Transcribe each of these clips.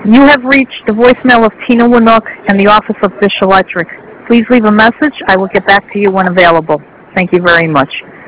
You have reached the voicemail of Tina Winook and the office of Fish Electric. Please leave a message. I will get back to you when available. Thank you very much.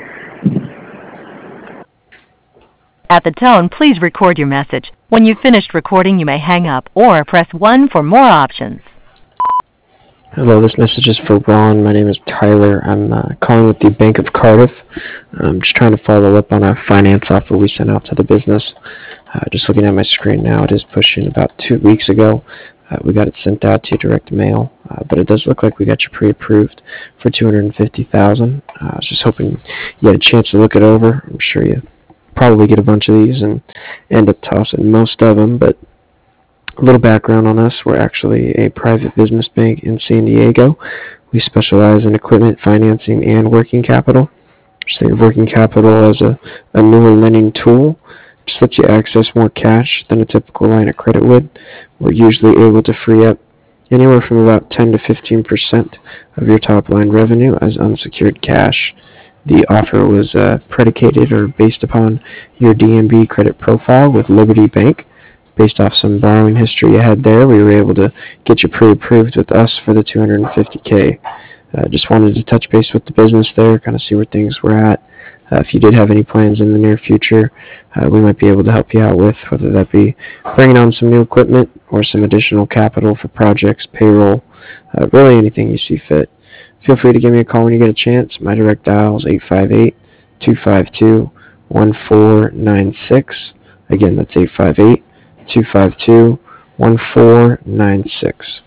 At the tone, please record your message. When you've finished recording, you may hang up or press 1 for more options. Hello, this message is for Ron. My name is Tyler. I'm calling with the Bank of Cardiff. I'm just trying to follow up on a finance offer we sent out to the business. Just looking at my screen now, it is pushing about 2 weeks ago. We got it sent out to you direct mail, but it does look like we got you pre-approved for $250,000. I was just hoping you had a chance to look it over. I'm sure you probably get a bunch of these and end up tossing most of them, but a little background on us. We're actually a private business bank in San Diego. We specialize in equipment financing and working capital. Just think of working capital as a newer lending tool. Just lets you access more cash than a typical line of credit would. We're usually able to free up anywhere from about 10 to 15% of your top line revenue as unsecured cash. The offer was predicated or based upon your DNB credit profile with Liberty Bank. Based off some borrowing history you had there, we were able to get you pre-approved with us for the $250K. Just wanted to touch base with the business there, kind of see where things were at. If you did have any plans in the near future, we might be able to help you out with, whether that be bringing on some new equipment or some additional capital for projects, payroll, really anything you see fit. Feel free to give me a call when you get a chance. My direct dial is 858-252-1496. Again, that's 858-252-1496.